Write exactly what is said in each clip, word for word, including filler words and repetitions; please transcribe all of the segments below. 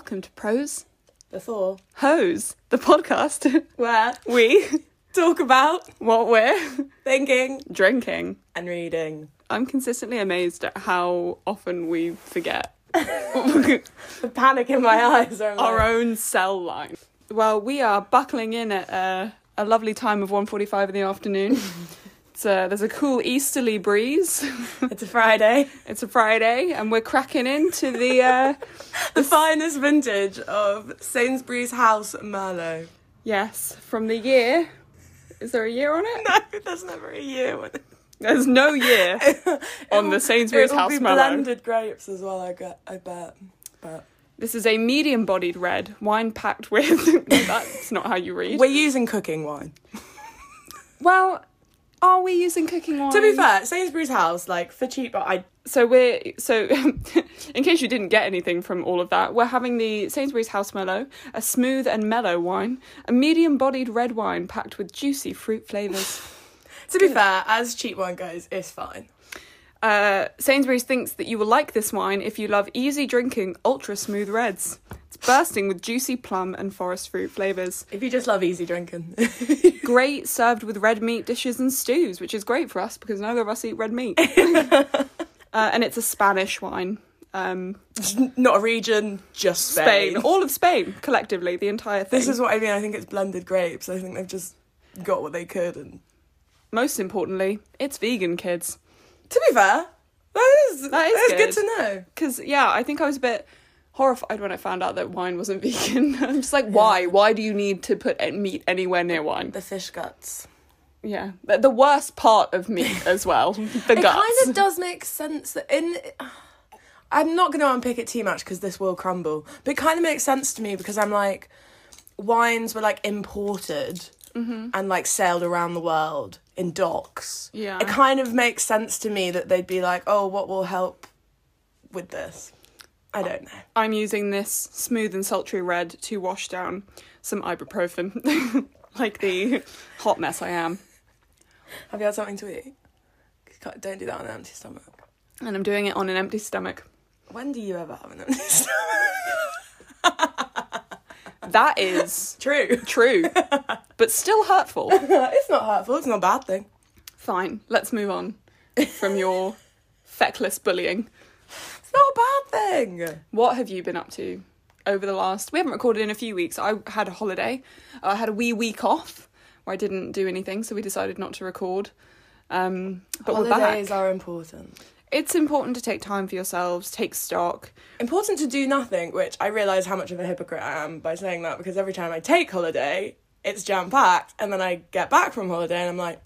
welcome to Pros Before Hose, the podcast where we talk about what we're thinking drinking. and reading. I'm consistently amazed at how often we forget The panic in my eyes. Are our like, own cell line. Well, we are buckling in at uh, a lovely time of one forty-five in the afternoon. It's a, there's a cool easterly breeze. It's a Friday. It's a Friday, and we're cracking into the uh, The finest vintage of Sainsbury's House Merlot. yes from the year. Is there a year on it? No, there's never a year when it... There's no year on the Sainsbury's It'll House be Merlot. blended grapes as well. I get. I bet. But This is a medium-bodied red wine packed with. No, that's not how you read. we're using cooking wine. Well, are we using cooking wine? To be fair, Sainsbury's House, like for cheap, I So we're so in case you didn't get anything from all of that, we're having the Sainsbury's House Merlot, a smooth and mellow wine, a medium-bodied red wine packed with juicy fruit flavours. To be fair, as cheap wine goes, it's fine. Uh, Sainsbury's thinks that you will like this wine if you love easy drinking, ultra smooth reds. It's bursting with juicy plum and forest fruit flavours. If you just love easy drinking. Great served with red meat dishes and stews, which is great for us because neither of us eat red meat. uh, and it's a Spanish wine. Um, Not a region, just Spain. Spain. All of Spain, collectively, the entire thing. This is what I mean. I think it's blended grapes. I think they've just got what they could. And Most importantly, it's vegan, kids. to be fair, that is That is that is good. good to know. Because, yeah, I think I was a bit horrified when I found out that wine wasn't vegan. I'm just like, why? Yeah. Why do you need to put meat anywhere near wine? The fish guts. Yeah. The, the worst part of meat as well. The It guts. kind of does make sense that in. I'm not going to unpick it too much because this will crumble. But it kind of makes sense to me because I'm like, wines were like imported Mm-hmm. and like sailed around the world in docks. Yeah. It kind of makes sense to me that they'd be like, oh, what will help with this? I don't know. I'm using this smooth and sultry red to wash down some ibuprofen. Like the hot mess I am. Have you had something to eat? Don't do that on an empty stomach. And I'm doing it on an empty stomach. When do you ever have an empty stomach? That is True. true, but still hurtful. It's not hurtful. It's not a bad thing. Fine, let's move on from your feckless bullying. It's not a bad thing. What have you been up to over the last... We haven't recorded in a few weeks. I had a holiday. I had a wee week off where I didn't do anything, so we decided not to record. Um, but Holidays we're back. are important. It's important to take time for yourselves, take stock. Important to do nothing, which I realise how much of a hypocrite I am by saying that, because every time I take holiday, it's jam-packed, and then I get back from holiday and I'm like,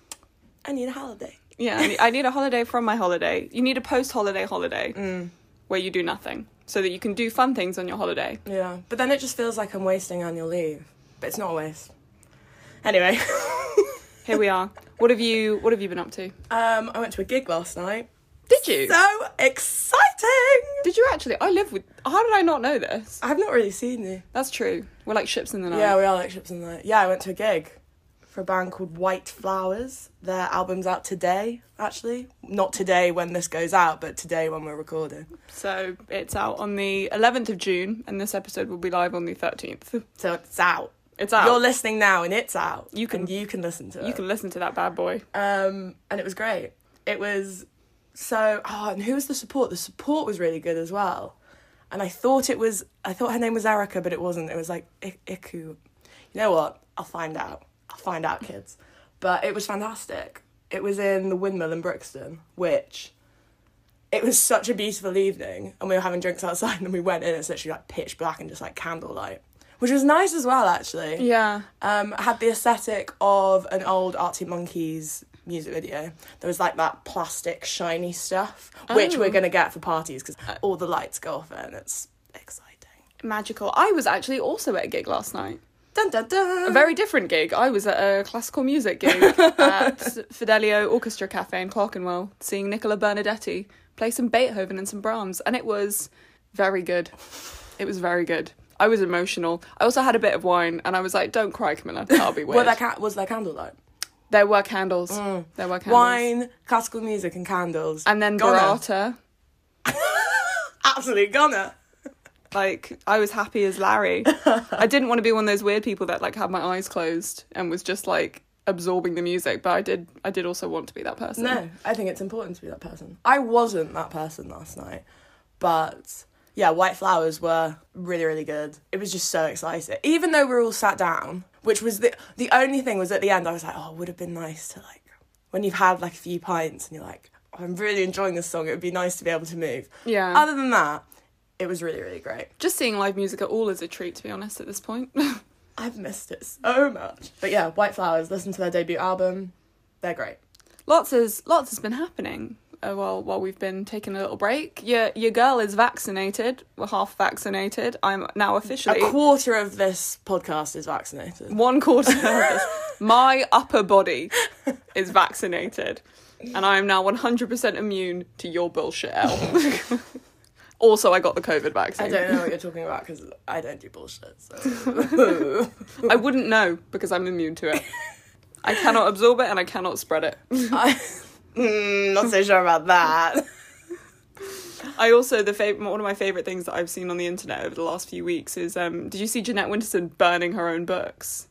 I need a holiday. Yeah, I need, I need a holiday from my holiday. You need a post-holiday holiday Mm. where you do nothing so that you can do fun things on your holiday. Yeah, but then it just feels like I'm wasting annual leave. But it's not a waste. Anyway. Here we are. What have you What have you been up to? um, I went to a gig last night. Did you? So exciting! Did you actually? I live with... How did I not know this? I've not really seen you. That's true. We're like ships in the night. Yeah, we are like ships in the night. Yeah, I went to a gig for a band called White Flowers. Their album's out today, actually. Not today when this goes out, but today when we're recording. So it's out on the eleventh of June, and this episode will be live on the thirteenth. So it's out. It's out. You're listening now and it's out. You can- and you can listen to it. You can listen to that bad boy. Um, and it was great. It was so... Oh, and who was the support? The support was really good as well. And I thought it was... I thought her name was Erica, but it wasn't. It was like I- Iku. You know what? I'll find out. I'll find out, kids. But it was fantastic. It was in the Windmill in Brixton, which... It was such a beautiful evening. And we were having drinks outside and we went in. It's literally like pitch black and just like candlelight. Which was nice as well, actually. Yeah. Um, had the aesthetic of an old Arctic Monkeys music video. There was like that plastic shiny stuff, which Oh. we're going to get for parties because all the lights go off and it's exciting. Magical. I was actually also at a gig last night. Dun dun dun! A very different gig. I was at a classical music gig at Fidelio Orchestra Cafe in Clerkenwell, seeing Nicola Bernadetti play some Beethoven and some Brahms, and it was very good. It was very good. I was emotional. I also had a bit of wine, and I was like, don't cry, Camilla. That'll be weird. Were there ca- was there candlelight? There were candles. Mm. There were candles. Wine, classical music and candles. And then Goner. burrata. Absolutely gonna. Like, I was happy as Larry. I didn't want to be one of those weird people that, like, had my eyes closed and was just, like, absorbing the music, but I did I did also want to be that person. No, I think it's important to be that person. I wasn't that person last night, but yeah, White Flowers were really, really good. It was just so exciting. Even though we were all sat down, which was the the only thing was at the end, I was like, oh, it would have been nice to, like, when you've had, like, a few pints and you're like, oh, I'm really enjoying this song, it would be nice to be able to move. Yeah. Other than that, it was really, really great. Just seeing live music at all is a treat, to be honest, at this point. I've missed it so much. But yeah, White Flowers, listen to their debut album. They're great. Lots has lots has been happening uh, while while we've been taking a little break. Your your girl is vaccinated. We're half vaccinated. I'm now officially A quarter of this podcast is vaccinated. one quarter of this. My upper body is vaccinated, and I am now one hundred percent immune to your bullshit, Elle. Also, I got the COVID vaccine. I don't know what you're talking about because I don't do bullshit. So. I wouldn't know because I'm immune to it. I cannot absorb it and I cannot spread it. I, mm, not so sure about that. I also, the fav- one of my favourite things that I've seen on the internet over the last few weeks is, um, did you see Jeanette Winterson burning her own books?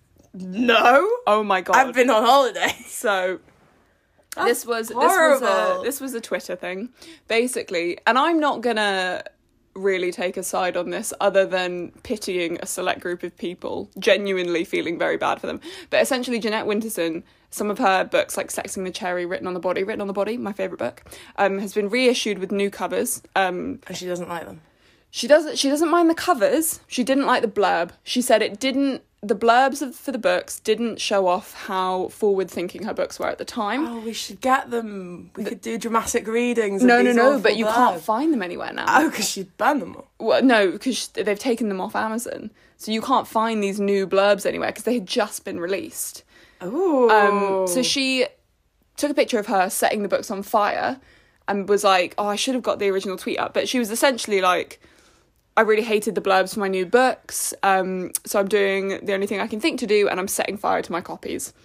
No. Oh my God. I've been on holiday. So... That's this was horrible. this was a this was a Twitter thing, basically, and I'm not gonna really take a side on this other than pitying a select group of people, genuinely feeling very bad for them. But essentially, Jeanette Winterson, some of her books like Sexing the Cherry, Written on the Body, Written on the Body, my favourite book, um, has been reissued with new covers. Um, and she doesn't like them. She doesn't. She doesn't mind the covers. She didn't like the blurb. She said it didn't. The blurbs of, for the books didn't show off how forward-thinking her books were at the time. Oh, we should get them. We the, could do dramatic readings. No, of no, these no. But you blurbs. can't find them anywhere now. Oh, because she'd ban them all. Well, no, because they've taken them off Amazon, so you can't find these new blurbs anywhere because they had just been released. Oh. Um. So she took a picture of her setting the books on fire, and was like, "Oh, I should have got the original tweet up." But she was essentially like, I really hated the blurbs for my new books, um, so I'm doing the only thing I can think to do, and I'm setting fire to my copies.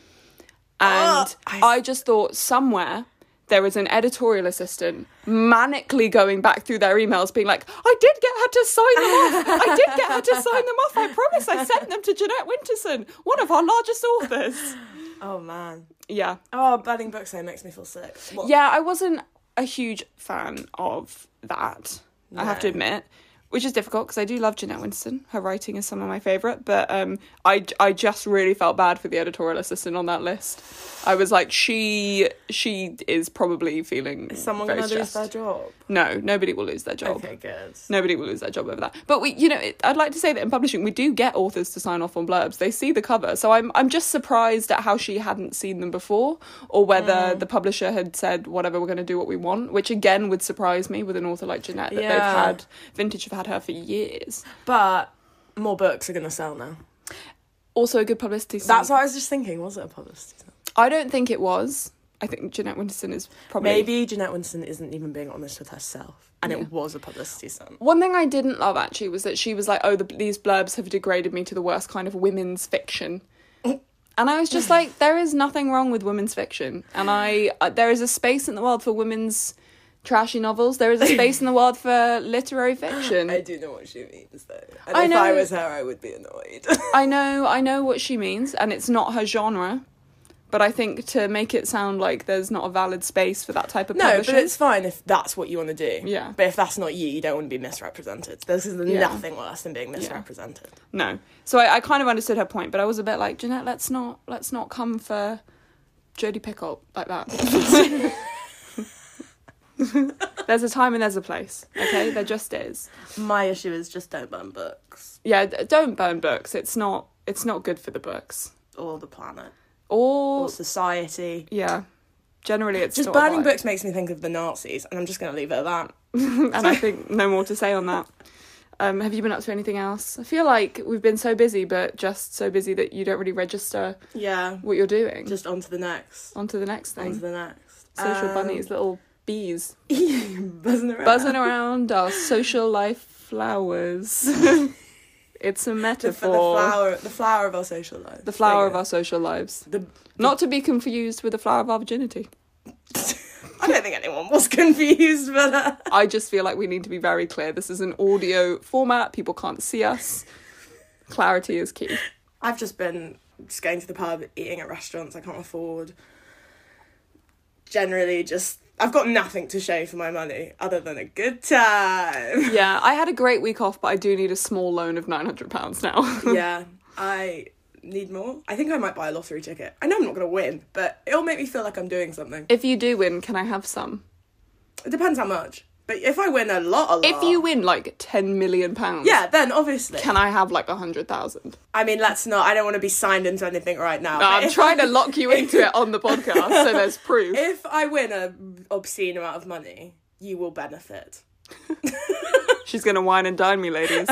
And oh, I... I just thought somewhere there was an editorial assistant manically going back through their emails being like, I did get her to sign them off. I did get her to sign them off. I promise I sent them to Jeanette Winterson, one of our largest authors. Oh, man. Yeah. Oh, banning books though makes me feel sick. What? Yeah, I wasn't a huge fan of that, no. I have to admit. Which is difficult because I do love Jeanette Winterson. Her writing is some of my favourite, but um, I, I just really felt bad for the editorial assistant on that list. I was like, she she is probably feeling Is someone very going to lose stressed. their job? No, nobody will lose their job. Okay, good. Nobody will lose their job over that. But we, you know, it, I'd like to say that in publishing we do get authors to sign off on blurbs. They see the cover, so I'm I'm just surprised at how she hadn't seen them before, or whether mm. the publisher had said whatever, we're going to do what we want, which again would surprise me with an author like Jeanette that yeah. they've had Vintage have had her for years. But more books are going to sell now. Also a good publicity stunt. That's what I was just thinking. Was it a publicity stunt? I don't think it was. I think Jeanette Winterson is probably... Maybe Jeanette Winterson isn't even being honest with herself. And yeah. It was a publicity stunt. One thing I didn't love, actually, was that she was like, oh, the, these blurbs have degraded me to the worst kind of women's fiction. And I was just like, there is nothing wrong with women's fiction. And I uh, there is a space in the world for women's trashy novels. There is a space in the world for literary fiction. I do know what she means, though. And I if know, I was her, I would be annoyed. I know, I know what she means, and it's not her genre. But I think to make it sound like there's not a valid space for that type of no, publishing... but it's fine if that's what you want to do. Yeah. But if that's not you, you don't want to be misrepresented. This is Yeah. nothing worse than being misrepresented. Yeah. No. So I, I kind of understood her point, but I was a bit like, Jeanette, let's not let's not come for Jodie Picoult like that. There's a time and there's a place, okay? There just is. My issue is just don't burn books. Yeah, d- don't burn books. It's not it's not good for the books. Or the planet. Or... Or society. Yeah. Generally, it's just sort burning of like... books makes me think of the Nazis, and I'm just going to leave it at that. And I think no more to say on that. Um, have you been up to anything else? I feel like we've been so busy, but just so busy that you don't really register yeah. what you're doing. Just on to the next. On to the next thing. On to the next. Social um, bunnies, little bees. buzzing around. Buzzing around our social life flowers. It's a metaphor. The, the flower, the flower of our social lives. The flower of our social lives. The, the, Not to be confused with the flower of our virginity. I don't think anyone was confused, but... Uh... I just feel like we need to be very clear. This is an audio format. People can't see us. Clarity is key. I've just been just going to the pub, eating at restaurants I can't afford. Generally just... I've got nothing to show for my money other than a good time. Yeah, I had a great week off, but I do need a small loan of nine hundred pounds now. Yeah, I need more. I think I might buy a lottery ticket. I know I'm not going to win, but it'll make me feel like I'm doing something. If you do win, can I have some? It depends how much. But if I win a lot, a lot... If you win, like, ten million pounds... Yeah, then obviously. Can I have, like, one hundred thousand? I mean, let's not... I don't want to be signed into anything right now. No, I'm trying I... to lock you into it on the podcast, so there's proof. If I win an obscene amount of money, you will benefit. She's going to wine and dine me, ladies.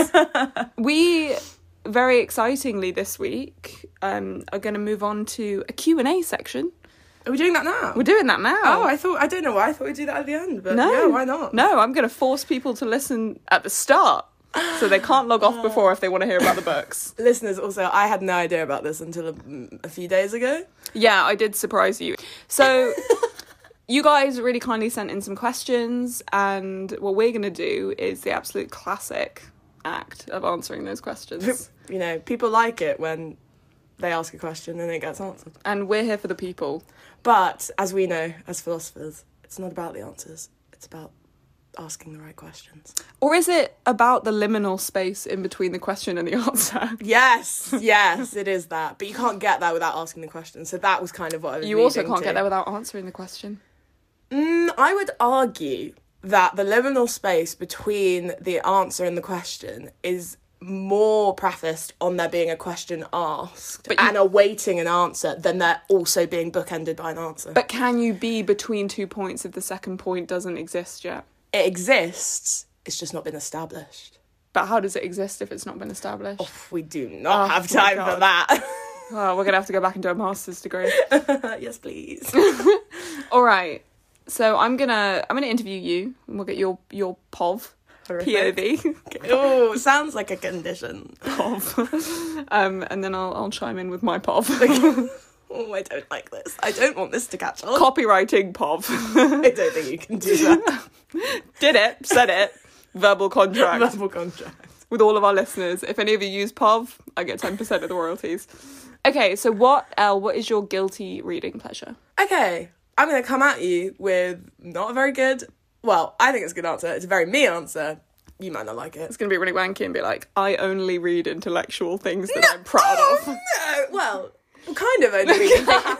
We, very excitingly this week, um, are going to move on to a Q and A section. Are we doing that now? We're doing that now. Oh, I thought... I don't know why I thought we'd do that at the end, but no, yeah, why not? No, I'm going to force people to listen at the start, so they can't log off before if they want to hear about the books. Listeners, also, I had no idea about this until a, a few days ago. Yeah, I did surprise you. So... You guys really kindly sent in some questions, and what we're going to do is the absolute classic act of answering those questions. You know, people like it when they ask a question and it gets answered. And we're here for the people. But, as we know, as philosophers, it's not about the answers. It's about asking the right questions. Or is it about the liminal space in between the question and the answer? Yes, yes, it is that. But you can't get there without asking the question. So that was kind of what I was You also can't to. get there without answering the question. Mm, I would argue that the liminal space between the answer and the question is more prefaced on there being a question asked but you, and awaiting an answer than there also being bookended by an answer. But can you be between two points if the second point doesn't exist yet? It exists, it's just not been established. But how does it exist if it's not been established? Oh, we do not oh, have time for that. Oh, we're going to have to go back and do a master's degree. Yes, please. All right. So I'm gonna I'm gonna interview you, and we'll get your your P O V, Horrific. P O V. Oh, sounds like a condition. P O V. Um, and then I'll I'll chime in with my P O V. Oh, I don't like this. I don't want this to catch on. Copywriting P O V. I don't think you can do that. Did it? Said it. Verbal contract. Verbal contract. With all of our listeners. If any of you use P O V, I get ten percent of the royalties. Okay, so what, Elle, what is your guilty reading pleasure? Okay. I'm going to come at you with not a very good... Well, I think it's a good answer. It's a very me answer. You might not like it. It's going to be really wanky and be like, I only read intellectual things that no, I'm proud oh, of. No, well, kind of only read things. Not...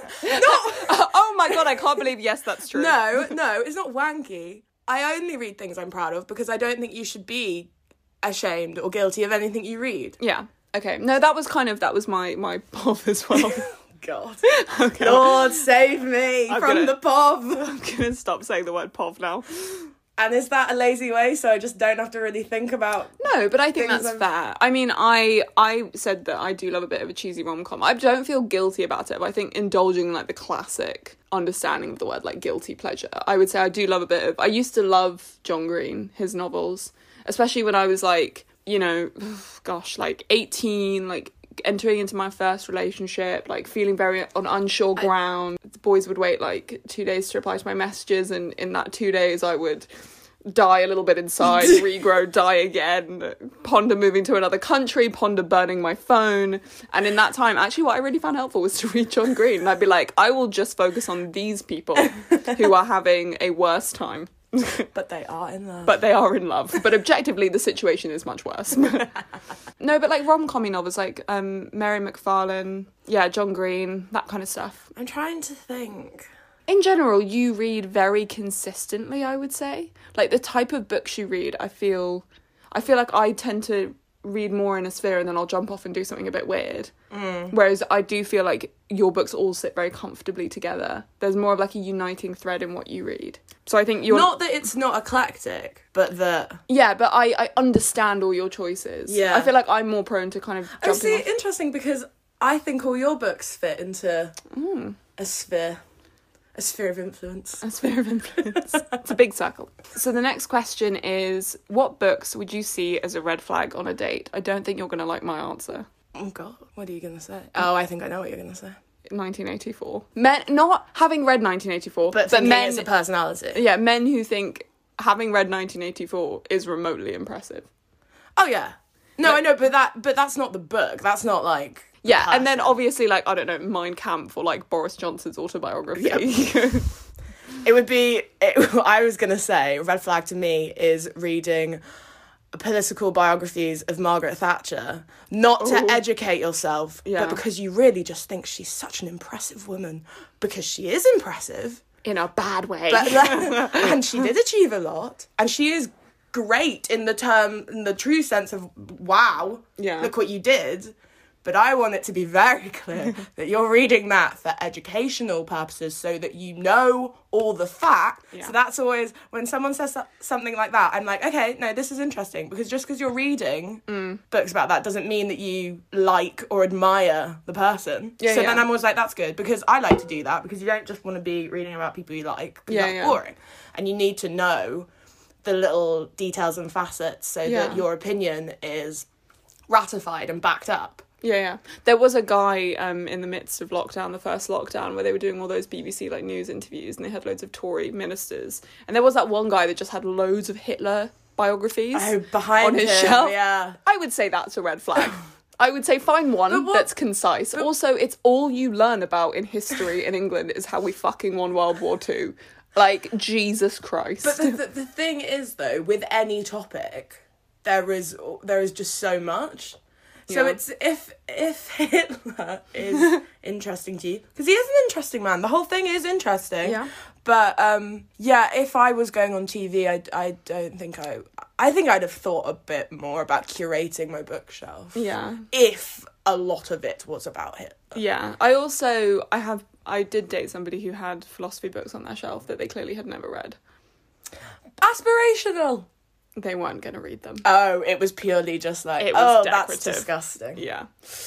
Oh my god, I can't believe, yes, that's true. No, no, it's not wanky. I only read things I'm proud of because I don't think you should be ashamed or guilty of anything you read. Yeah, okay. No, that was kind of, that was my, my P O V as well. God. Okay. Lord, save me I'm from gonna, the P O V. I'm going to stop saying the word P O V now. And is that a lazy way so I just don't have to really think about... No, but I think that's I'm... fair. I mean, I I said that I do love a bit of a cheesy rom-com. I don't feel guilty about it, but I think indulging in, like, the classic understanding of the word, like, guilty pleasure. I would say I do love a bit of... I used to love John Green, his novels, especially when I was, like, you know, gosh, like, eighteen, like, entering into my first relationship, like feeling very on unsure ground. I... The boys would wait like two days to reply to my messages, and in that two days I would die a little bit inside, regrow, die again, ponder moving to another country, ponder burning my phone. And in that time, actually what I really found helpful was to read John Green, and I'd be like, I will just focus on these people who are having a worse time. But they are in love. But they are in love. But objectively, the situation is much worse. No, but like rom-com novels, like um, Mary McFarlane, yeah, John Green, that kind of stuff. I'm trying to think. In general, you read very consistently, I would say. Like the type of books you read, I feel, I feel like I tend to read more in a sphere and then I'll jump off and do something a bit weird. Mm. Whereas I do feel like your books all sit very comfortably together. There's more of like a uniting thread in what you read. So I think you're... Not that it's not eclectic, but that... Yeah, but I, I understand all your choices. Yeah. I feel like I'm more prone to kind of jumping Oh, see, off. interesting, because I think all your books fit into Mm. a sphere. A sphere of influence. A sphere of influence. It's a big circle. So the next question is, what books would you see as a red flag on a date? I don't think you're going to like my answer. Oh, God. What are you going to say? Oh, I think I know what you're going to say. nineteen eighty-four. Men, not having read nineteen eighty-four, But, but men, men, it's a personality. yeah, men who think having read nineteen eighty-four is remotely impressive. Oh, yeah. No, But- I know, but that but that's not the book. That's not, like... the Yeah, and then person. obviously, like, I don't know, Mein Kampf or, like, Boris Johnson's autobiography. Yep. It would be... It, I was going to say, red flag to me is reading political biographies of Margaret Thatcher, not to Ooh. educate yourself, Yeah. but because you really just think she's such an impressive woman, because she is impressive, In a bad way. but and she did achieve a lot, and she is great in the term, in the true sense of, wow, Yeah. look what you did. But I want it to be very clear that you're reading that for educational purposes so that you know all the facts. Yeah. So that's always, when someone says so- something like that, I'm like, okay, no, this is interesting. Because just because you're reading Mm. books about that doesn't mean that you like or admire the person. Yeah, so yeah. then I'm always like, that's good. Because I like to do that. Because you don't just want to be reading about people you like. Because Yeah, that's yeah. boring. And you need to know the little details and facets so Yeah. that your opinion is ratified and backed up. Yeah, yeah. There was a guy um, in the midst of lockdown, the first lockdown, where they were doing all those B B C like news interviews, and they had loads of Tory ministers. And there was that one guy that just had loads of Hitler biographies Oh, behind on his him, shelf. yeah. I would say that's a red flag. I would say find one But what- that's concise. Also, it's all you learn about in history in England is how we fucking won World War Two. Like, Jesus Christ. But the, the, the thing is, though, with any topic, there is there is just so much. So Yeah. it's if if Hitler is interesting to you, because he is an interesting man. The whole thing is interesting. Yeah. But um, yeah, if I was going on T V, I I don't think I I think I'd have thought a bit more about curating my bookshelf. Yeah. If a lot of it was about Hitler. Yeah. I also, I have, I did date somebody who had philosophy books on their shelf that they clearly had never read. Aspirational. They weren't going to read them. Oh, it was purely just like, It was oh, that's decorative. disgusting. Yeah.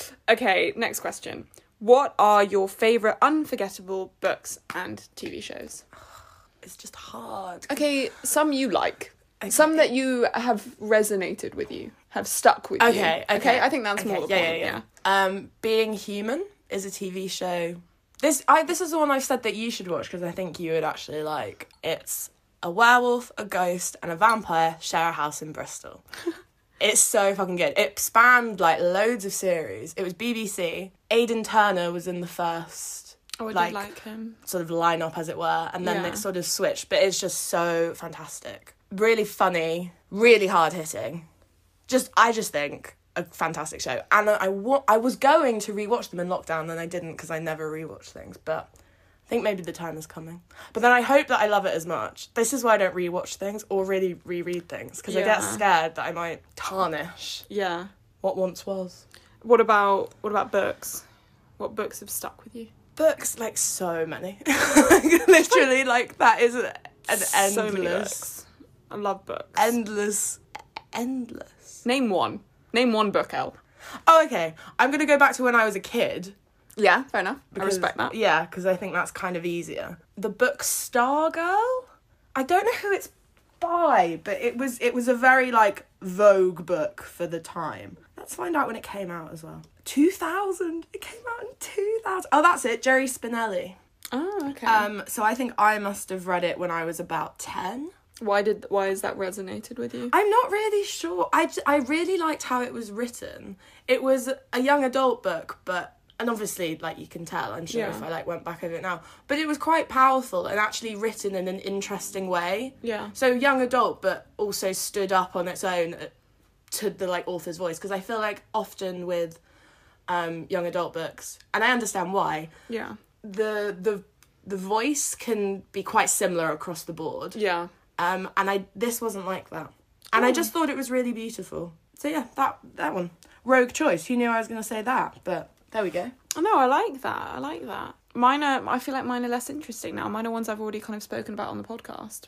Okay, next question. What are your favourite unforgettable books and T V shows? It's just hard. Okay, some you like. Okay. Some that you have resonated with you, have stuck with you. Okay, okay. I think that's Okay, more the yeah, point. yeah, yeah. Um, Being Human is a T V show. This I this is the one I've said that you should watch because I think you would actually like. It's a werewolf, a ghost, and a vampire share a house in Bristol. It's so fucking good. It spanned like loads of series. It was B B C. Aidan Turner was in the first Oh, I like, did like him. sort of lineup, as it were, and then Yeah. it sort of switched. But it's just so fantastic, really funny, really hard hitting. Just I just think a fantastic show, and I I, wa- I was going to rewatch them in lockdown, and I didn't because I never rewatch things, but. I think maybe the time is coming. But then I hope that I love it as much. This is why I don't rewatch things or really reread things. Because I get Yeah. scared that I might tarnish Yeah. what once was. What about what about books? What books have stuck with you? Books, like so many. Like, literally, like that is an endless, So many books. I love books. endless, endless. Name one. Name one book, Elle. Oh, okay. I'm going to go back to when I was a kid. Yeah, fair enough. I Because- respect that. Yeah, because I think that's kind of easier. The book Stargirl? I don't know who it's by, but it was it was a very like Vogue book for the time. Let's find out when it came out as well. two thousand. It came out in two thousand. Oh, that's it. Jerry Spinelli. Oh, okay. Um, so I think I must have read it when I was about ten. why did why has that resonated with you? I'm not really sure. I, j- I really liked how it was written. It was a young adult book, but and obviously, like you can tell, I'm sure Yeah. if I like went back over it now, but it was quite powerful and actually written in an interesting way. Yeah. So young adult, but also stood up on its own uh, to the like author's voice, because I feel like often with um, young adult books, and I understand why, Yeah. the the the voice can be quite similar across the board. Yeah. Um, and I this wasn't like that, and I just thought it was really beautiful. So yeah, that that one, rogue choice. Who knew I was going to say that? But there we go. Oh, no, I like that. I like that. Mine are, I feel like mine are less interesting now. Mine are ones I've already kind of spoken about on the podcast.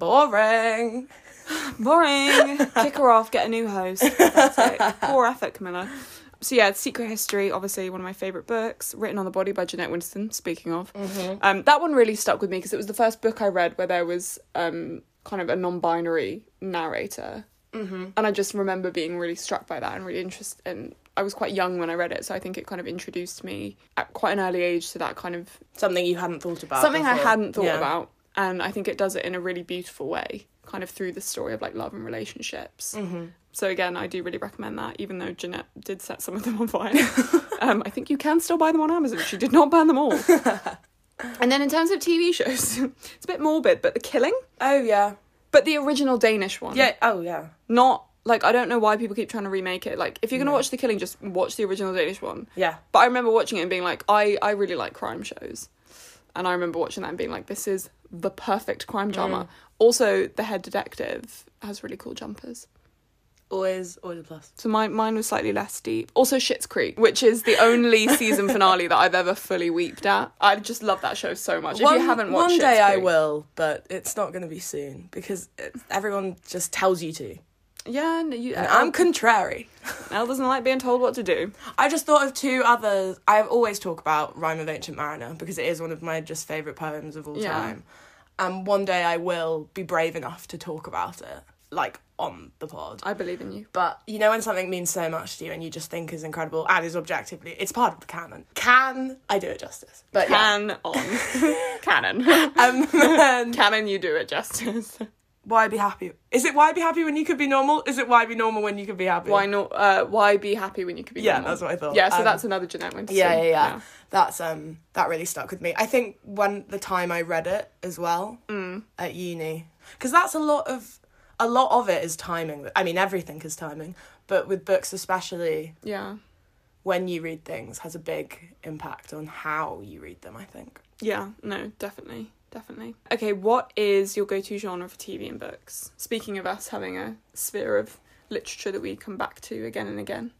Boring. Boring. Kick her off, get a new host. That's it. Poor effort, Camilla. So yeah, Secret History, obviously one of my favourite books, written on the body by Jeanette Winston, speaking of. Mm-hmm. Um, that one really stuck with me because it was the first book I read where there was um, kind of a non-binary narrator. Mm-hmm. And I just remember being really struck by that and really interested and I was quite young when I read it, so I think it kind of introduced me at quite an early age to that kind of... Something you hadn't thought about Something before. I hadn't thought Yeah. about, and I think it does it in a really beautiful way, kind of through the story of, like, love and relationships. Mm-hmm. So, again, I do really recommend that, even though Jeanette did set some of them on fire. um, I think you can still buy them on Amazon. She did not ban them all. And then in terms of T V shows, it's a bit morbid, but The Killing, Oh, yeah. but the original Danish one. Yeah, oh, yeah. Not... Like, I don't know why people keep trying to remake it. Like, if you're going to No. watch The Killing, just watch the original Danish one. Yeah. But I remember watching it and being like, I, I really like crime shows. And I remember watching that and being like, this is the perfect crime drama. Mm. Also, the head detective has really cool jumpers. Always, always a plus. So mine, mine was slightly less deep. Also, Schitt's Creek, which is the only season finale that I've ever fully weeped at. I just love that show so much. One, if you haven't watched one Schitt's day I Creek- will, but it's not going to be soon because it, everyone just tells you to. Yeah, no, you, And Elle, I'm contrary. Elle doesn't like being told what to do. I just thought of two others. I always talk about Rhyme of Ancient Mariner because it is one of my just favourite poems of all Yeah. time. And one day I will be brave enough to talk about it, like, on the pod. I believe in you. But, you know, when something means so much to you and you just think is incredible and is objectively, it's part of the canon. Can I do it justice? But Can on. Canon. yeah. Um, and Canon, you do it justice. why be happy? Is it why be happy when you could be normal? Is it why be normal when you could be happy? Why not? Uh, why be happy when you could be Yeah, normal? that's what I thought. Yeah, so Um, that's another Jeanette Winterson. Yeah, yeah, yeah, That's um that really stuck with me. I think when the time I read it as well Mm. at uni, because that's a lot of a lot of it is timing. I mean, everything is timing, but with books especially, Yeah. when you read things has a big impact on how you read them. I think. Yeah, no, definitely. Definitely. Okay, what is your go-to genre for T V and books? Speaking of us having a sphere of literature that we come back to again and again.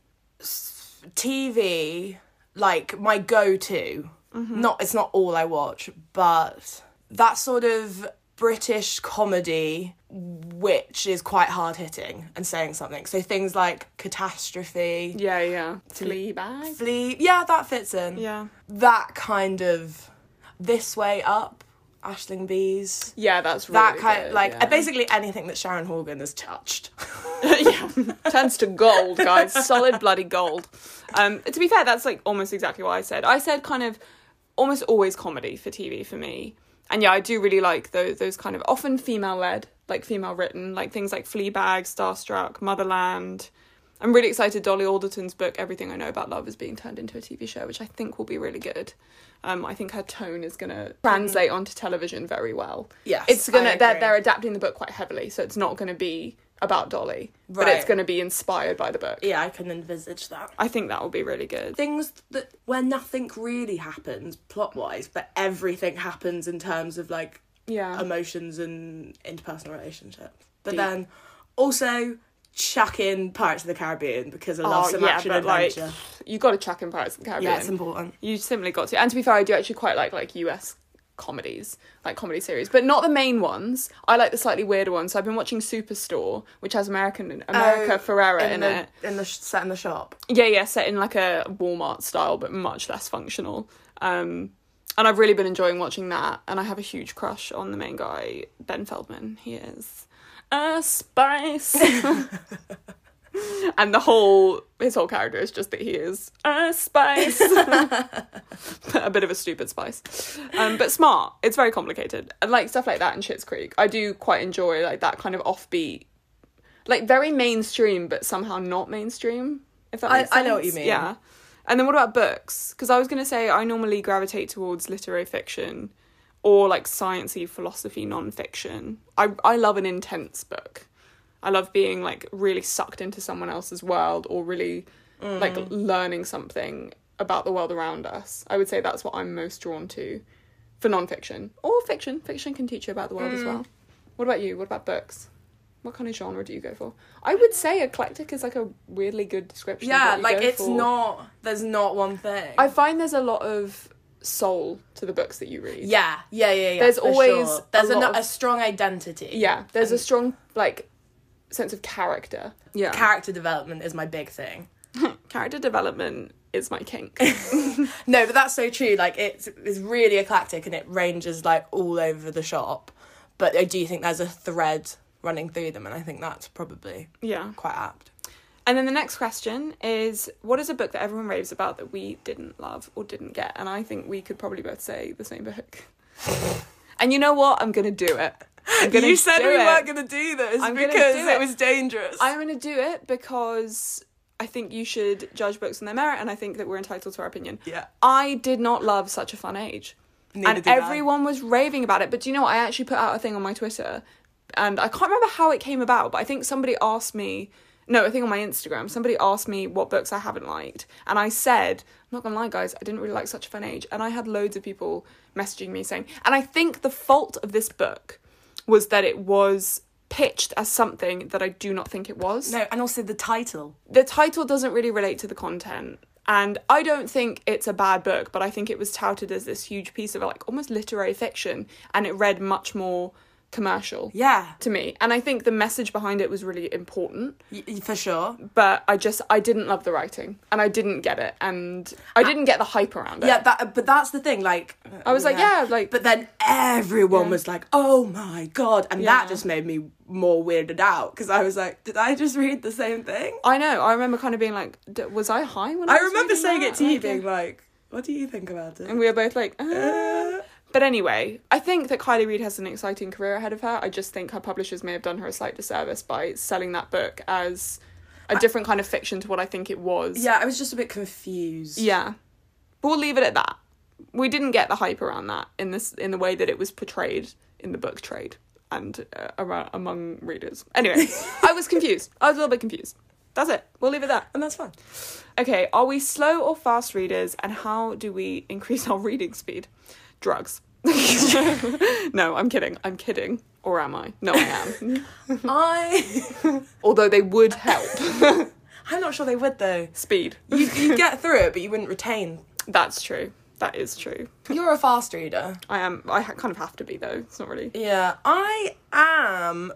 T V, like my go-to. Not it's not all I watch, but that sort of British comedy which is quite hard-hitting and saying something. So things like Catastrophe, Yeah, yeah. Fleabag? Flea, yeah, that fits in. Yeah. That kind of This Way Up, Aisling Bees. Yeah, that's really That kind good, like yeah. basically anything that Sharon Horgan has touched. Yeah, turns to gold, guys. Solid bloody gold. Um, to be fair, that's like almost exactly what I said. I said kind of almost always comedy for T V for me. And yeah, I do really like those those kind of often female-led, like female-written, like things like Fleabag, Starstruck, Motherland. I'm really excited Dolly Alderton's book, Everything I Know About Love, is being turned into a T V show, which I think will be really good. Um, I think her tone is going to translate onto television very well. Yes, It's going I to, they're, agree. they're adapting the book quite heavily, so it's not going to be about Dolly, but Right. it's going to be inspired by the book. Yeah, I can envisage that. I think that will be really good. Things that where nothing really happens plot-wise, but everything happens in terms of like Yeah. emotions and interpersonal relationships. But Deep. then also chuck in Pirates of the Caribbean because I love Oh, some yeah, action but, like, adventure. You got to chuck in Pirates of the Caribbean. Yeah, it's important. You simply got to. And to be fair, I do actually quite like like U S comedies, like comedy series, but not the main ones. I like the slightly weirder ones. So I've been watching Superstore, which has American America Oh, Ferrera in, the, it. in the sh- set in the shop. Yeah, yeah, set in like a Walmart style, but much less functional. Um, and I've really been enjoying watching that. And I have a huge crush on the main guy, Ben Feldman. He is a spice. And the whole, his whole character is just that he is a spice. A bit of a stupid spice. Um, but smart. It's very complicated. And like stuff like that in Schitt's Creek. I do quite enjoy like that kind of offbeat, like very mainstream, but somehow not mainstream. If that I- makes sense. I know what you mean. Yeah. And then what about books? Because I was going to say I normally gravitate towards literary fiction or like sciencey philosophy non-fiction. I, I love an intense book. I love being like really sucked into someone else's world or really Mm. like learning something about the world around us. I would say that's what I'm most drawn to for non-fiction or fiction. Fiction can teach you about the world Mm. as well. What about you? What about books? What kind of genre do you go for? I would say eclectic is like a weirdly good description. of Yeah, what you like go it's for. not. There's not one thing. I find there's a lot of soul to the books that you read. Yeah, yeah, yeah, yeah. There's for always sure. a there's a, lot no- of- a strong identity. Yeah, there's a strong like sense of character. Yeah. Character development is my big thing. Character development is my kink. No, but that's so true. Like it's it's really eclectic and it ranges like all over the shop. But I do think there's a thread running through them, and I think that's probably Yeah. quite apt. And then the next question is, what is a book that everyone raves about that we didn't love or didn't get? And I think we could probably both say the same book. And you know what? I'm going to do it. I'm gonna you said do we it. weren't going to do this I'm gonna because do it. it. was dangerous. I'm going to do it because I think you should judge books on their merit, and I think that we're entitled to our opinion. Yeah. I did not love Such a Fun Age. Neither and did I. everyone was raving about it. But do you know what? I actually put out a thing on my Twitter, and I can't remember how it came about, but I think somebody asked me... No, I think on my Instagram, somebody asked me what books I haven't liked. And I said, I'm not going to lie, guys, I didn't really like Such a Fun Age. And I had loads of people messaging me saying... And I think the fault of this book was that it was pitched as something that I do not think it was. No, and also the title. The title doesn't really relate to the content. And I don't think it's a bad book, but I think it was touted as this huge piece of like almost literary fiction. And it read much more... commercial Yeah. to me, and I think the message behind it was really important, Y- for sure. but I just I didn't love the writing and I didn't get it, and I didn't get the hype around it. Yeah, that, but that's the thing, like... I was like, yeah, like... But then everyone Yeah. was like, oh my God, and Yeah. that just made me more weirded out, because I was like, did I just read the same thing? I know, I remember kind of being like, D- was I high when I, I was remember reading saying that? it to you, Like, being like, what do you think about it? and we were both like, uh. Uh, But anyway, I think that Kylie Reid has an exciting career ahead of her. I just think her publishers may have done her a slight disservice by selling that book as a different kind of fiction to what I think it was. yeah, I was just a bit confused. Yeah. But we'll leave it at that. We didn't get the hype around that in this in the way that it was portrayed in the book trade and uh, around, among readers. Anyway, I was confused. I was a little bit confused. That's it. We'll leave it at that. And that's fine. Okay, are we slow or fast readers, and how do we increase our reading speed? Drugs. No, I'm kidding. I'm kidding. Or am I? No, I am. I... Although they would help. I'm not sure they would, though. Speed. You, you'd get through it, but you wouldn't retain. That's true. That is true. You're a fast reader. I am. I ha- kind of have to be, though. It's not really... Yeah, I am,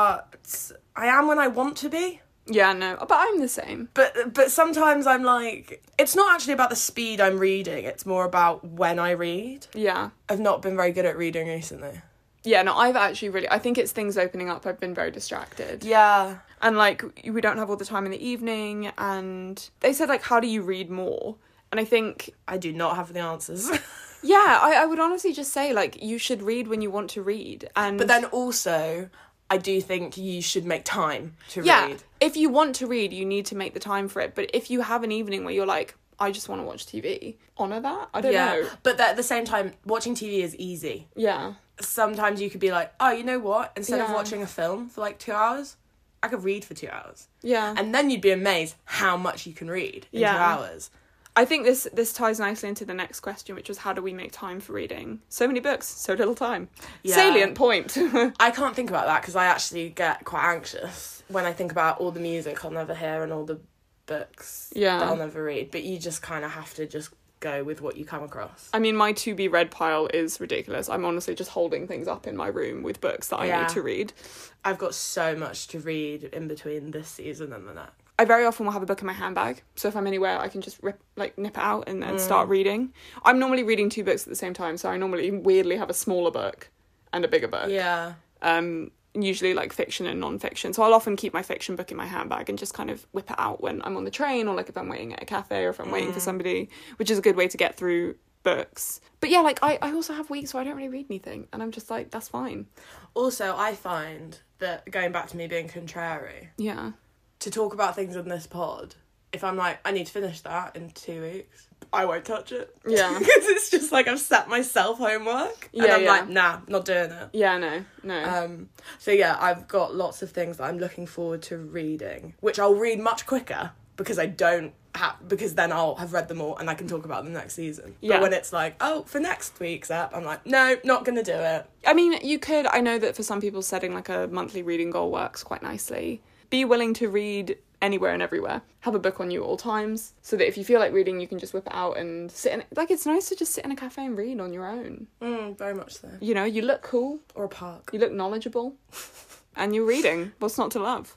but I am when I want to be. Yeah, no. But I'm the same. But but sometimes I'm like, it's not actually about the speed I'm reading, it's more about when I read. Yeah. I've not been very good at reading recently. Yeah, no, I've actually really... I think it's things opening up. I've been very distracted. Yeah. And, like, we don't have all the time in the evening, and they said, like, how do you read more? And I think... I do not have the answers. Yeah, I, I would honestly just say, like, you should read when you want to read. And But then also, I do think you should make time to yeah, read. if you want to read, you need to make the time for it. But if you have an evening where you're like, I just want to watch T V, honour that? I don't yeah. know. But at the same time, watching T V is easy. Yeah. Sometimes you could be like, oh, you know what? Instead of Yeah. watching a film for like two hours, I could read for two hours. Yeah. And then you'd be amazed how much you can read in Yeah. two hours. I think this this ties nicely into the next question, which was how do we make time for reading? So many books, so little time. Yeah. Salient point. I can't think about that because I actually get quite anxious when I think about all the music I'll never hear and all the books Yeah. that I'll never read. But you just kind of have to just go with what you come across. I mean, my to be read pile is ridiculous. I'm honestly just holding things up in my room with books that I Yeah. need to read. I've got so much to read in between this season and the next. I very often will have a book in my handbag, so if I'm anywhere, I can just rip, like nip it out and, and Mm. start reading. I'm normally reading two books at the same time, so I normally weirdly have a smaller book and a bigger book. Yeah. Um, usually like fiction and non-fiction. So I'll often keep my fiction book in my handbag and just kind of whip it out when I'm on the train, or like if I'm waiting at a cafe, or if I'm waiting for somebody, which is a good way to get through books. But yeah, like I, I also have weeks where I don't really read anything, and I'm just like, that's fine. Also, I find that, going back to me being contrary, Yeah. to talk about things in this pod, if I'm like, I need to finish that in two weeks, I won't touch it. Yeah. Because it's just like I've set myself homework. And Yeah, I'm yeah. like, nah, not doing it. Yeah, no, no. Um, so yeah, I've got lots of things that I'm looking forward to reading, which I'll read much quicker because I don't have, because then I'll have read them all and I can talk about them next season. Yeah. But when it's like, oh, for next week's app, I'm like, no, not gonna do it. I mean, you could, I know that for some people setting like a monthly reading goal works quite nicely. Be willing to read anywhere and everywhere. Have a book on you at all times, so that if you feel like reading, you can just whip it out and sit in, like, it's nice to just sit in a cafe and read on your own. Mm, very much so. You know, you look cool, Or a park. you look knowledgeable, and you're reading. What's not to love?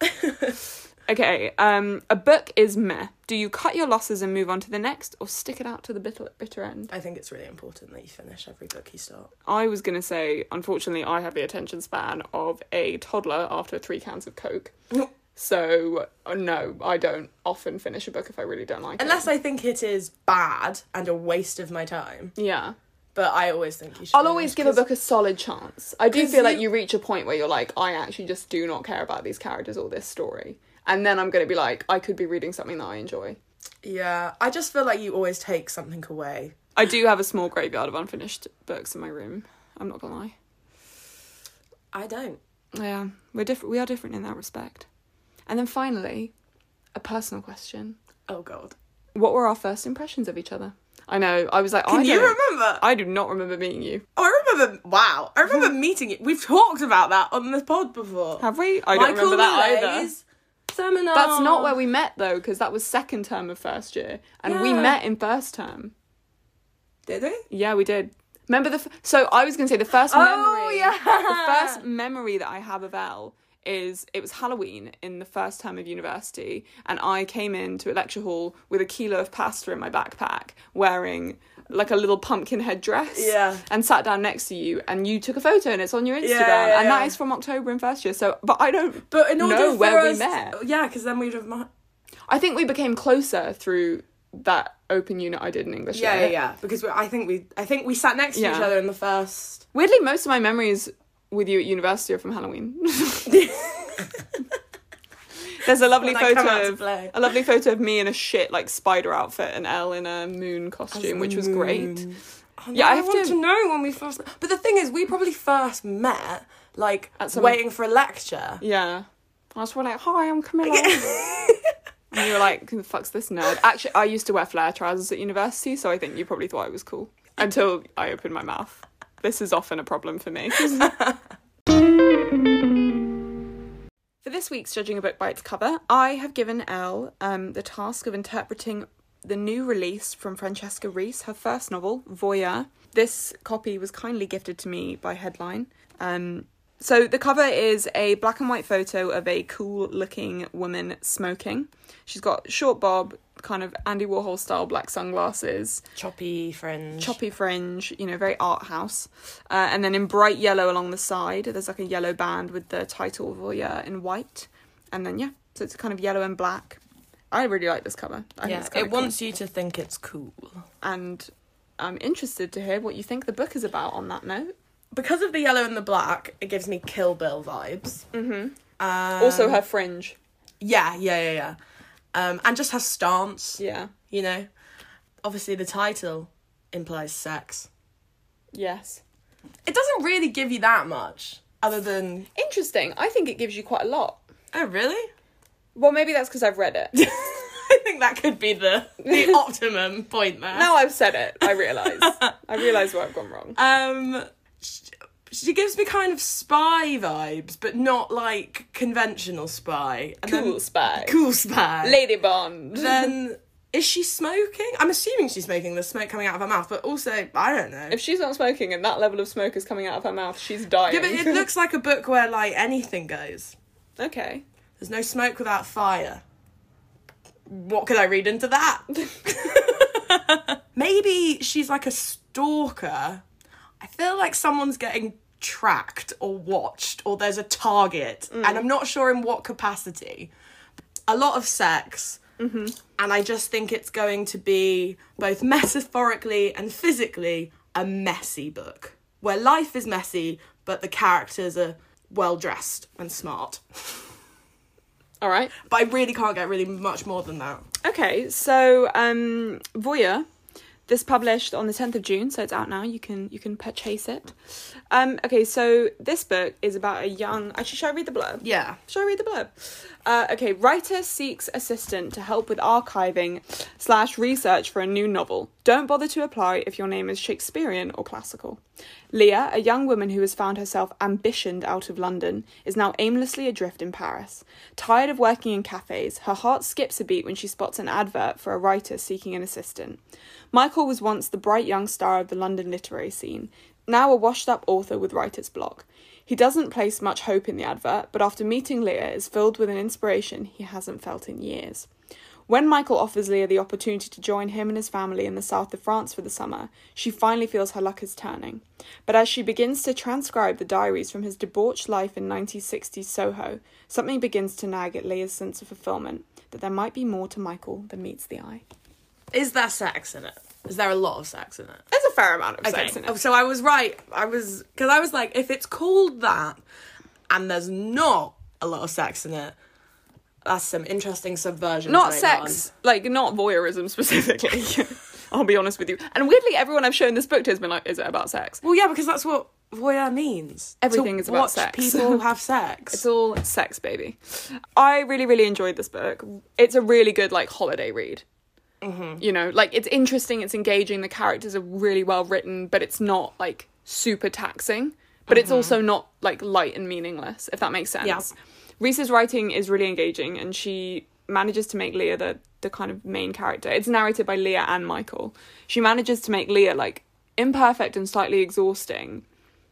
Okay, um, a book is meh. Do you cut your losses and move on to the next, or stick it out to the bitter, bitter end? I think it's really important that you finish every book you start. I was going to say, unfortunately, I have the attention span of a toddler after three cans of Coke. So, uh, no, I don't often finish a book if I really don't like Unless it. I think it is bad and a waste of my time. Yeah. But I always think you should. I'll always give a book a solid chance. I do feel you... like you reach a point where you're like, I actually just do not care about these characters or this story. And then I'm going to be like, I could be reading something that I enjoy. Yeah, I just feel like you always take something away. I do have a small graveyard of unfinished books in my room. I'm not going to lie. I don't. Yeah, we're different. We are different in that respect. And then finally, a personal question. Oh, God. What were our first impressions of each other? I know, I was like, Can I you don't, remember? I do not remember meeting you. Oh, I remember, wow. I remember meeting you. We've talked about that on the pod before. Have we? I don't Michael remember that Malay's either. Seminar. That's not where we met, though, because that was second term of first year. And we Yeah. met in first term. Did we? Yeah, we did. Remember the... F- so I was going to say the first Oh, memory... yeah. The first memory that I have of Elle is it was Halloween in the first term of university, and I came into a lecture hall with a kilo of pasta in my backpack, wearing like a little pumpkin head dress, Yeah. and sat down next to you, and you took a photo, and it's on your Instagram, Yeah, yeah, and that yeah. is from October in first year. So, but I don't But in order know for where us, we met. Yeah, because then we'd have... Met. I think we became closer through that open unit I did in English. Yeah, yeah, Lit. yeah. Because we, I think we, I think we sat next to Yeah. each other in the first. Weirdly, most of my memories with you at university are from Halloween. There's a lovely When I come out photo to of play. a lovely photo of me in a shit like spider outfit and Elle in a moon costume, which was great. Oh, Yeah, no, I I have want to- to know when we first. But the thing is, we probably first met like At some- waiting for a lecture. Yeah, I was like, "Hi, I'm Camilla," and you were like, "Who the fuck's this nerd?" Actually, I used to wear flare trousers at university, so I think you probably thought I was cool until I opened my mouth. This is often a problem for me. For this week's Judging a Book by its Cover, I have given Elle um, the task of interpreting the new release from Francesca Rees, her first novel, Voyeur. This copy was kindly gifted to me by Headline. Um, so the cover is a black and white photo of a cool-looking woman smoking. She's got short bob, kind of Andy Warhol style black sunglasses, Choppy fringe. choppy fringe, you know, very art house. Uh, and then in bright yellow along the side, there's like a yellow band with the title Voyeur in white. And then, yeah, so it's kind of yellow and black. I really like this cover. I think Yeah, it's kinda it cool. wants you to think it's cool. And I'm interested to hear what you think the book is about on that note. Because of the yellow and the black, it gives me Kill Bill vibes. Mm-hmm. Um, Also her fringe. Yeah, yeah, yeah, yeah. Um, and just her stance, Yeah. you know. Obviously, the title implies sex. Yes. It doesn't really give you that much, other than... Interesting. I think it gives you quite a lot. Oh, really? Well, maybe that's because I've read it. I think that could be the, the optimum point there. Now I've said it, I realise. I realise where I've gone wrong. Um, she, she gives me kind of spy vibes, but not like conventional spy. And Cool then- spy. Cool spy. Lady Bond. Then, is she smoking? I'm assuming she's smoking. There's smoke coming out of her mouth, but also, I don't know. If she's not smoking and that level of smoke is coming out of her mouth, she's dying. Yeah, but it looks like a book where, like, anything goes. Okay. There's no smoke without fire. What could I read into that? Maybe she's like a stalker. I feel like someone's getting tracked or watched, or there's a target, Mm. and I'm not sure in what capacity. A lot of sex, Mm-hmm. and I just think it's going to be both metaphorically and physically a messy book, where life is messy, but the characters are well dressed and smart. All right. But I really can't get really much more than that. Okay, so um, Voyeur, this published on the tenth of June, so it's out now. You can you can purchase it. Um, okay, so this book is about a young... Actually, should I read the blurb? Yeah. Shall I read the blurb? Uh, okay, writer seeks assistant to help with archiving slash research for a new novel. Don't bother to apply if your name is Shakespearean or classical. Leah, a young woman who has found herself ambitioned out of London, is now aimlessly adrift in Paris. Tired of working in cafes, her heart skips a beat when she spots an advert for a writer seeking an assistant. Michael was once the bright young star of the London literary scene, now a washed-up author with writer's block. He doesn't place much hope in the advert, but after meeting Leah is filled with an inspiration he hasn't felt in years. When Michael offers Leah the opportunity to join him and his family in the south of France for the summer, she finally feels her luck is turning. But as she begins to transcribe the diaries from his debauched life in nineteen sixties Soho, something begins to nag at Leah's sense of fulfillment, that there might be more to Michael than meets the eye. Is there sex in it? Is there a lot of sex in it? There's a fair amount of Okay. sex in it. So I was right. I was... Because I was like, if it's called that and there's not a lot of sex in it, that's some interesting subversion. Not going sex, like, not voyeurism specifically. I'll be honest with you. And weirdly, everyone I've shown this book to has been like, is it about sex? on. Well, yeah, because that's what voyeur means. Everything To is about watch sex. people have sex. It's all sex, baby. I really, really enjoyed this book. It's a really good, like, holiday read. Mm-hmm. You know, like, it's interesting, it's engaging, the characters are really well written, but it's not, like, super taxing. But mm-hmm. it's also not, like, light and meaningless, if that makes sense. Yeah. Reese's writing is really engaging, and she manages to make Leah the, the kind of main character. It's narrated by Leah and Michael. She manages to make Leah, like, imperfect and slightly exhausting,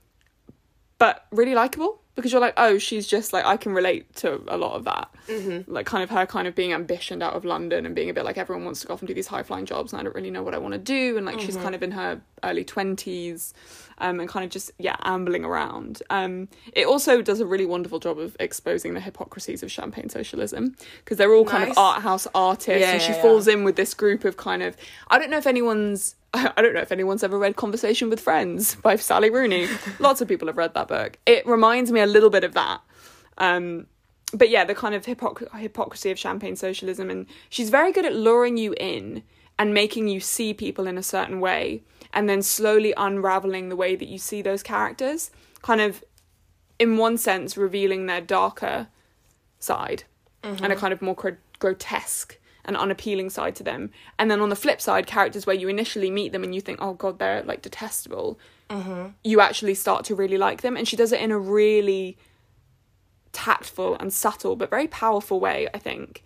but really likeable. Because you're like, oh, she's just like, I can relate to a lot of that. Mm-hmm. Like, kind of her kind of being ambitioned out of London and being a bit like, everyone wants to go off and do these high-flying jobs and I don't really know what I want to do. And, like, mm-hmm. she's kind of in her early twenties um, and kind of just, yeah, ambling around. Um, it also does a really wonderful job of exposing the hypocrisies of champagne socialism. Because they're all nice. Kind of art house artists. Yeah, and she yeah, falls yeah. in with this group of kind of... I don't know if anyone's... I don't know if anyone's ever read Conversation with Friends by Sally Rooney. Lots of people have read that book. It reminds me a little bit of that. Um, but yeah, the kind of hypocr- hypocrisy of champagne socialism. And she's very good at luring you in and making you see people in a certain way and then slowly unravelling the way that you see those characters. Kind of, in one sense, revealing their darker side mm-hmm. and a kind of more gr- grotesque an unappealing side to them. And then on the flip side, characters where you initially meet them and you think, oh god, they're like detestable, mm-hmm. you actually start to really like them. And she does it in a really tactful and subtle but very powerful way, I think.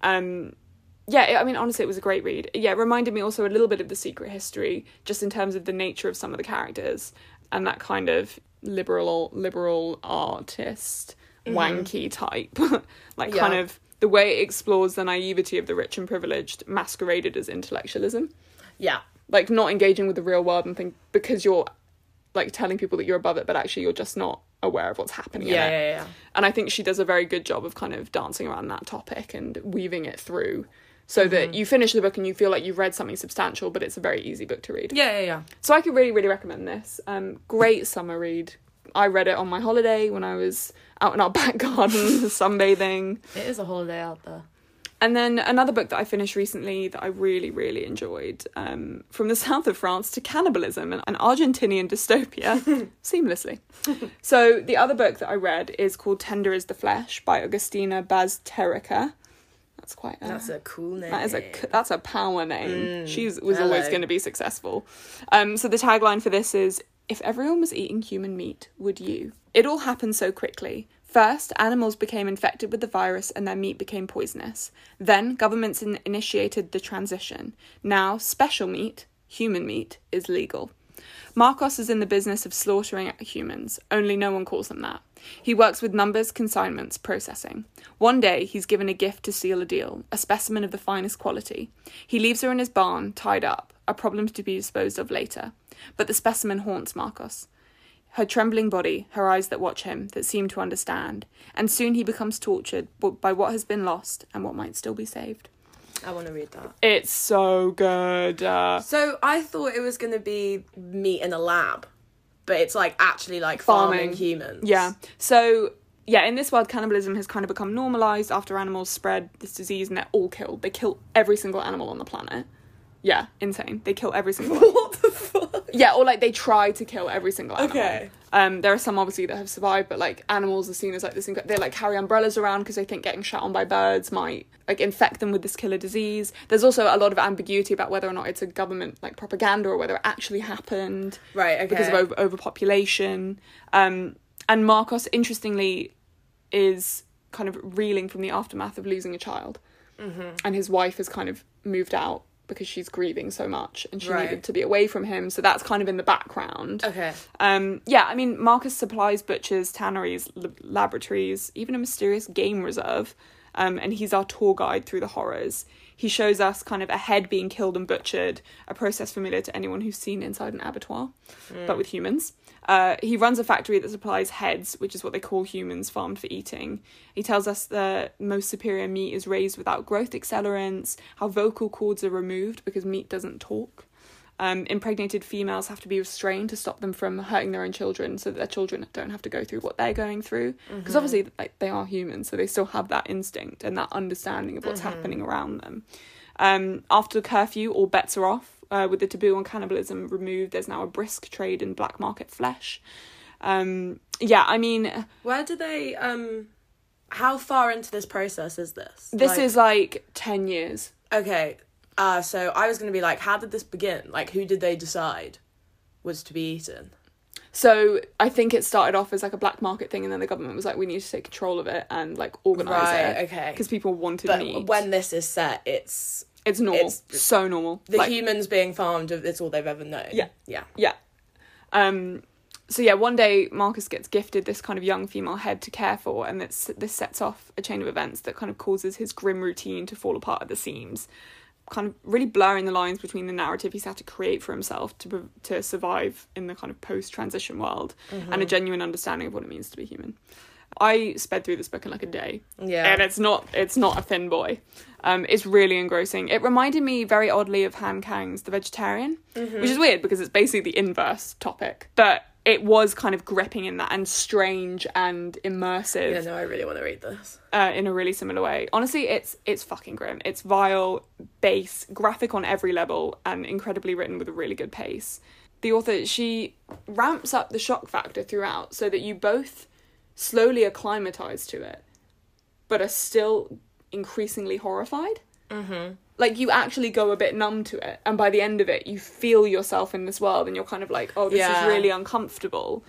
Um yeah, I mean, honestly, it was a great read. Yeah, it reminded me also a little bit of The Secret History, just in terms of the nature of some of the characters and that kind of liberal liberal artist mm-hmm. wanky type like yeah. kind of the way it explores the naivety of the rich and privileged masqueraded as intellectualism. Yeah. Like, not engaging with the real world and think because you're, like, telling people that you're above it, but actually you're just not aware of what's happening yeah, in it. Yeah, yeah, And I think she does a very good job of kind of dancing around that topic and weaving it through so mm-hmm. that you finish the book and you feel like you've read something substantial, but it's a very easy book to read. Yeah, yeah, yeah. So I could really, really recommend this. Um, great summer read. I read it on my holiday when I was out in our back garden sunbathing. It is a holiday out there. And then another book that I finished recently that I really, really enjoyed, um, From the South of France to Cannibalism, an Argentinian dystopia, seamlessly. So the other book that I read is called Tender is the Flesh by Agustina Bazterrica. That's quite a... That's a cool name. That is a, that's a power name. Mm, she was hello. always going to be successful. Um, so the tagline for this is, if everyone was eating human meat, would you? It all happened so quickly. First, animals became infected with the virus and their meat became poisonous. Then, governments in- initiated the transition. Now, special meat, human meat, is legal. Marcos is in the business of slaughtering humans, only no one calls him that. He works with numbers, consignments, processing. One day, he's given a gift to seal a deal, a specimen of the finest quality. He leaves her in his barn, tied up, a problem to be disposed of later. But the specimen haunts Marcos. Her trembling body, her eyes that watch him, that seem to understand. And soon he becomes tortured by what has been lost and what might still be saved. I want to read that. It's so good. Uh, so I thought it was going to be meat in a lab, but it's like actually like farming, farming humans. Yeah. So, yeah, in this world, cannibalism has kind of become normalised after animals spread this disease and they're all killed. They kill every single animal on the planet. Yeah, insane. They kill every single one. What the fuck? Yeah, or like they try to kill every single animal. Okay. Um, there are some obviously that have survived, but like animals are seen as like this. Inc- they like carry umbrellas around because they think getting shot on by birds might like infect them with this killer disease. There's also a lot of ambiguity about whether or not it's a government like propaganda or whether it actually happened. Right. Okay. Because of over- overpopulation. Um, and Marcos, interestingly, is kind of reeling from the aftermath of losing a child, mm-hmm. and his wife has kind of moved out because she's grieving so much and she right. needed to be away from him. So that's kind of in the background. Okay. Um, yeah, I mean, Marcus supplies butchers, tanneries, l- laboratories, even a mysterious game reserve. Um, and he's our tour guide through the horrors. he shows us kind of a head being killed and butchered, a process familiar to anyone who's seen inside an abattoir, mm. but with humans. Uh, he runs a factory that supplies heads, which is what they call humans farmed for eating. He tells us the most superior meat is raised without growth accelerants, how vocal cords are removed because meat doesn't talk. Um, impregnated females have to be restrained to stop them from hurting their own children so that their children don't have to go through what they're going through. Because mm-hmm. obviously like, they are humans, so they still have that instinct and that understanding of what's mm-hmm. happening around them. Um, after curfew, all bets are off. Uh, with the taboo on cannibalism removed, there's now a brisk trade in black market flesh. Um, yeah, I mean... Where do they... Um, how far into this process is this? This like... is like ten years. Okay. Uh, so I was going to be like, how did this begin? Like, who did they decide was to be eaten? So I think it started off as like a black market thing, and then the government was like, we need to take control of it and like organise right, it. Okay. Because people wanted but meat. When this is set, it's... It's normal. It's, so normal. The like, humans being farmed, it's all they've ever known. Yeah. Yeah. Yeah. Um, so yeah, one day Marcus gets gifted this kind of young female head to care for, and this, this sets off a chain of events that kind of causes his grim routine to fall apart at the seams, kind of really blurring the lines between the narrative he's had to create for himself to to survive in the kind of post-transition world mm-hmm. and a genuine understanding of what it means to be human. I sped through this book in like a day. Yeah. And it's not it's not a thin boy. Um, it's really engrossing. It reminded me very oddly of Han Kang's The Vegetarian, mm-hmm. which is weird because it's basically the inverse topic. But it was kind of gripping in that and strange and immersive. Yeah, no, I really want to read this. Uh, in a really similar way. Honestly, it's it's fucking grim. It's vile, base, graphic on every level, and incredibly written with a really good pace. The author, she ramps up the shock factor throughout so that you both slowly acclimatise to it, but are still increasingly horrified. Mm-hmm. Like, you actually go a bit numb to it, and by the end of it, you feel yourself in this world, and you're kind of like, oh, this yeah. is really uncomfortable.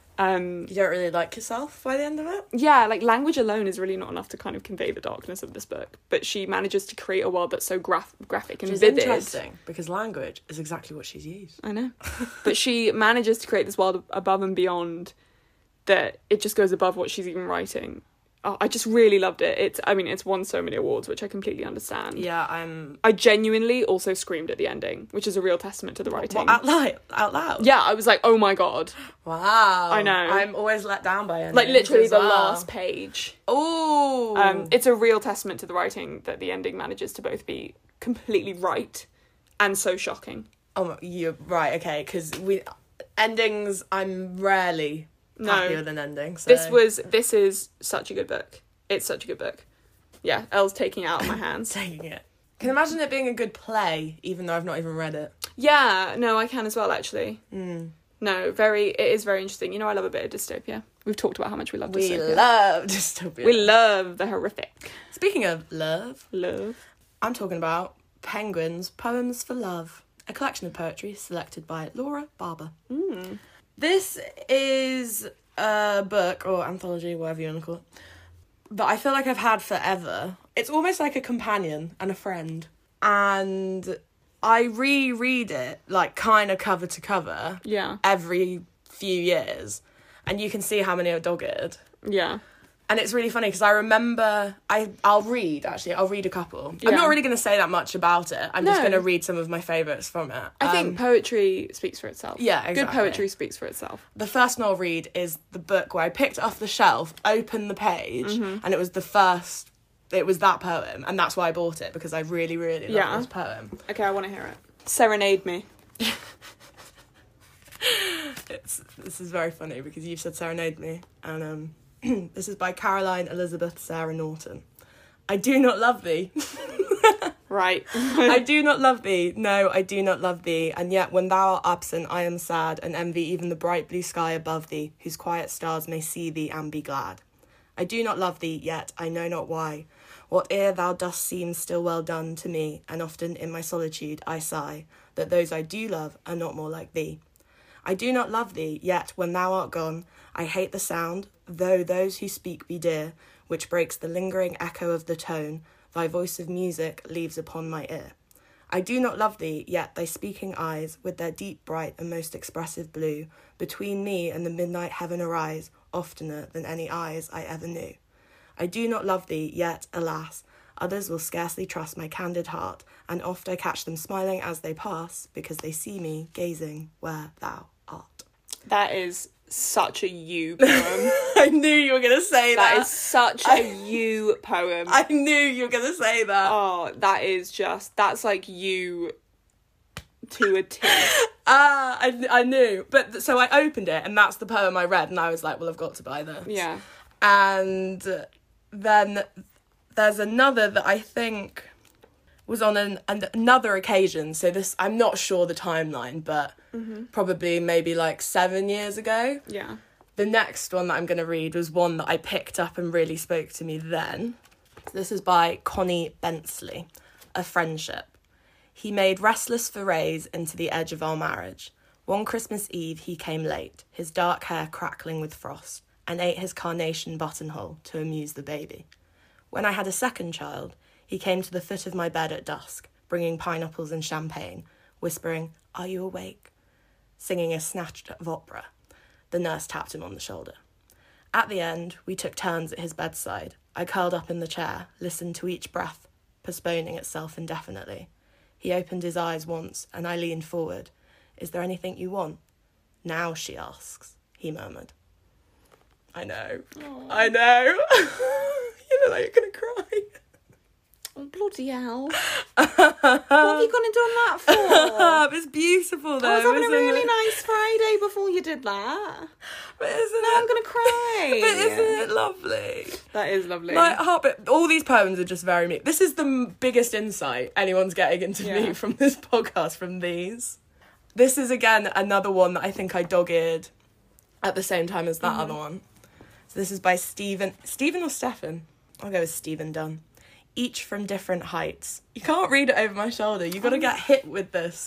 Um, you don't really like yourself by the end of it? Yeah, like, language alone is really not enough to kind of convey the darkness of this book, but she manages to create a world that's so graph- graphic and Which is vivid. Interesting, because language is exactly what she's used. I know. But she manages to create this world above and beyond that it just goes above what she's even writing. Oh, I just really loved it. It's, I mean, it's won so many awards, which I completely understand. Yeah, I'm... I genuinely also screamed at the ending, which is a real testament to the writing. What, out loud? Out loud? Yeah, I was like, oh my god. Wow. I know. I'm always let down by endings. Like, literally the well. last page. Ooh. Um, it's a real testament to the writing that the ending manages to both be completely right and so shocking. Oh, you're right, okay, because we... Endings, I'm rarely... No, happy with an ending. So. This was this is such a good book. It's such a good book. Yeah, Elle's taking it out of my hands. Taking it. Can you imagine it being a good play, even though I've not even read it? Yeah, no, I can as well, actually. Mm. No, very. It is very interesting. You know, I love a bit of dystopia. We've talked about how much we love we dystopia. We love dystopia. We love the horrific. Speaking of love, love, I'm talking about Penguin's Poems for Love, a collection of poetry selected by Laura Barber. Mm. This is a book, or anthology, whatever you want to call it, that I feel like I've had forever. It's almost like a companion and a friend. And I reread it, like, kind of cover to cover. Yeah. Every few years. And you can see how many are dogged. Yeah. And it's really funny because I remember, I, I'll read, actually, I'll read a couple. Yeah. I'm not really going to say that much about it. I'm no. just going to read some of my favourites from it. I um, think poetry speaks for itself. Yeah, exactly. Good poetry speaks for itself. The first one I'll read is the book where I picked it off the shelf, opened the page, mm-hmm. and it was the first, it was that poem. And that's why I bought it, because I really, really love yeah. this poem. Okay, I want to hear it. Serenade me. it's This is very funny because you've said serenade me. And, um... this is by Caroline Elizabeth Sarah Norton. I do not love thee. Right. I do not love thee. No, I do not love thee. And yet when thou art absent, I am sad and envy even the bright blue sky above thee, whose quiet stars may see thee and be glad. I do not love thee, yet I know not why. Whate'er thou dost seem still well done to me, and often in my solitude I sigh that those I do love are not more like thee. I do not love thee, yet when thou art gone, I hate the sound, though those who speak be dear, which breaks the lingering echo of the tone thy voice of music leaves upon my ear. I do not love thee, yet thy speaking eyes, with their deep, bright, and most expressive blue, between me and the midnight heaven arise, oftener than any eyes I ever knew. I do not love thee, yet, alas, Others will scarcely trust my candid heart, and oft I catch them smiling as they pass, because they see me gazing where thou art. That is such a you poem. I knew you were going to say that. That is such a I, you poem. I knew you were going to say that. Oh, that is just, that's like you to a T. Ah, I, I knew. But so I opened it, and that's the poem I read, and I was like, well, I've got to buy this. Yeah. And then there's another that I think was on an, an, another occasion. So this, I'm not sure the timeline, but mm-hmm. probably maybe like seven years ago. Yeah. The next one that I'm going to read was one that I picked up and really spoke to me then. So this is by Connie Bensley, A Friendship. He made restless forays into the edge of our marriage. One Christmas Eve he came late, his dark hair crackling with frost, and ate his carnation buttonhole to amuse the baby. When I had a second child, he came to the foot of my bed at dusk, bringing pineapples and champagne, whispering, "Are you awake?" Singing a snatch of opera. The nurse tapped him on the shoulder. At the end, we took turns at his bedside. I curled up in the chair, listened to each breath, postponing itself indefinitely. He opened his eyes once, and I leaned forward. "Is there anything you want?" "Now," she asks, he murmured. I know. Aww. I know. You look like you're going to cry. Oh, bloody hell. What have you gone and done that for? It's beautiful, though. I was having a really it? nice Friday before you did that. But isn't now it? I'm going to cry. But isn't it lovely? That is lovely. Like, heart, all these poems are just very me. This is the m- biggest insight anyone's getting into yeah. me from this podcast, from these. This is, again, another one that I think I dog-eared at the same time as that mm-hmm. other one. So this is by Stephen... Stephen or Stefan? I'll go with Stephen Dunn. Each from different heights. You can't read it over my shoulder. You've got to get hit with this.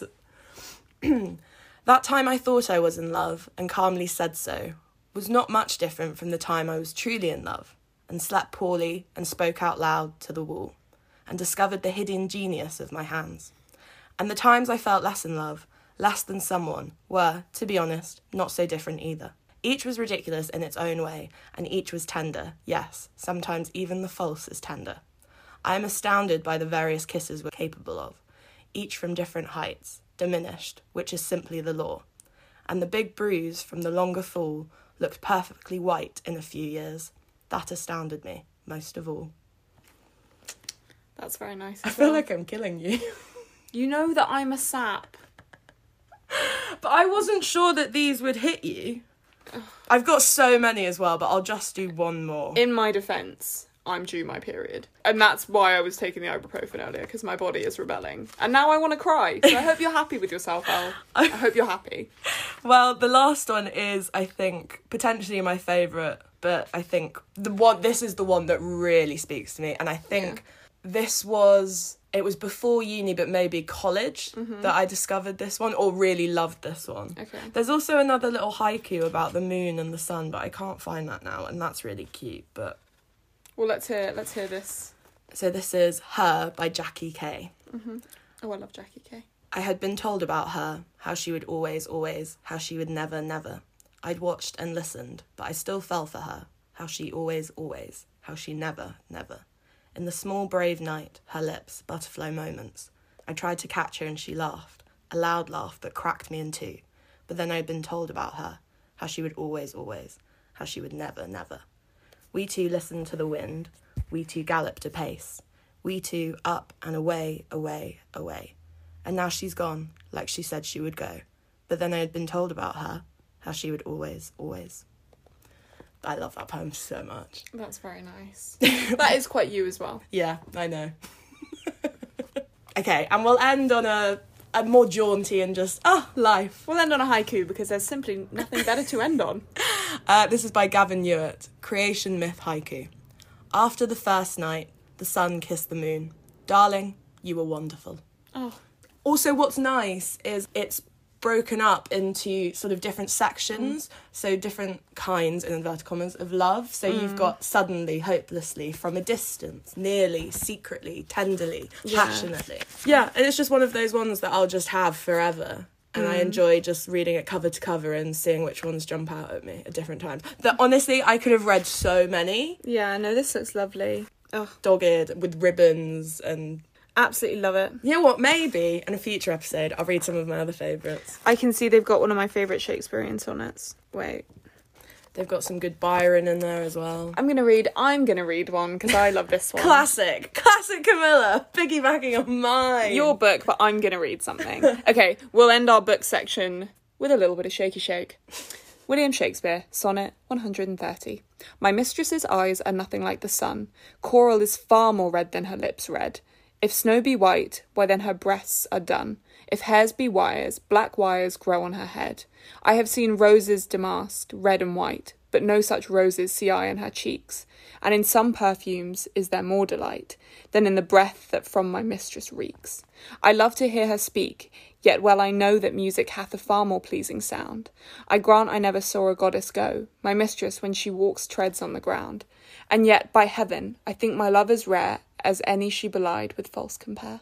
That time I thought I was in love and calmly said so was not much different from the time I was truly in love and slept poorly and spoke out loud to the wall and discovered the hidden genius of my hands. And the times I felt less in love, less than someone, were, to be honest, not so different either. Each was ridiculous in its own way, and each was tender. Yes, sometimes even the false is tender. I am astounded by the various kisses we're capable of, each from different heights, diminished, which is simply the law. And the big bruise from the longer fall looked perfectly white in a few years. That astounded me, most of all. That's very nice. I feel well. like I'm killing you. You know that I'm a sap. But I wasn't sure that these would hit you. I've got so many as well, but I'll just do one more. In my defence, I'm due my period. And that's why I was taking the ibuprofen earlier, because my body is rebelling. And now I want to cry. So I hope you're happy with yourself, Elle. I hope you're happy. Well, the last one is, I think, potentially my favourite, but I think the one this is the one that really speaks to me. And I think yeah. this was... It was before uni, but maybe college, mm-hmm. that I discovered this one, or really loved this one. Okay. There's also another little haiku about the moon and the sun, but I can't find that now, and that's really cute, but... Well, let's hear let's hear this. So this is Her by Jackie Kay. Mm-hmm. Oh, I love Jackie Kay. I had been told about her, how she would always, always, how she would never, never. I'd watched and listened, but I still fell for her, how she always, always, how she never, never. In the small brave night, her lips, butterfly moments. I tried to catch her and she laughed, a loud laugh that cracked me in two. But then I'd been told about her, how she would always, always, how she would never, never. We two listened to the wind, we two galloped apace. We two up and away, away, away. And now she's gone, like she said she would go. But then I had been told about her, how she would always, always. I love that poem so much. That's very nice. That is quite you as well. Yeah, I know. Okay, and we'll end on a, a more jaunty and just, oh, life. We'll end on a haiku because there's simply nothing better to end on. Uh, this is by Gavin Ewart, Creation Myth Haiku. After the first night, the sun kissed the moon. Darling, you were wonderful. Oh. Also, what's nice is it's broken up into sort of different sections, mm. so different kinds, in inverted commas, of love. So mm. you've got suddenly, hopelessly, from a distance, nearly, secretly, tenderly, yeah. passionately. Yeah, and it's just one of those ones that I'll just have forever. And mm. I enjoy just reading it cover to cover and seeing which ones jump out at me at different times. That honestly, I could have read so many. Yeah, no, this looks lovely. Ugh. Dogged with ribbons and... Absolutely love it. You know what, maybe in a future episode I'll read some of my other favourites. I can see they've got one of my favourite Shakespearean sonnets. Wait. They've got some good Byron in there as well. I'm going to read, I'm going to read one because I love this one. Classic. Classic Camilla. Piggybacking on mine. Your book, but I'm going to read something. Okay, we'll end our book section with a little bit of shaky shake. William Shakespeare, Sonnet one hundred thirty. My mistress's eyes are nothing like the sun. Coral is far more red than her lips red. If snow be white, why then her breasts are dun. If hairs be wires, black wires grow on her head. I have seen roses damasked, red and white, but no such roses see I in her cheeks. And in some perfumes is there more delight than in the breath that from my mistress reeks. I love to hear her speak, yet well I know that music hath a far more pleasing sound. I grant I never saw a goddess go, my mistress when she walks treads on the ground. And yet, by heaven, I think my love as rare as any she belied with false compare.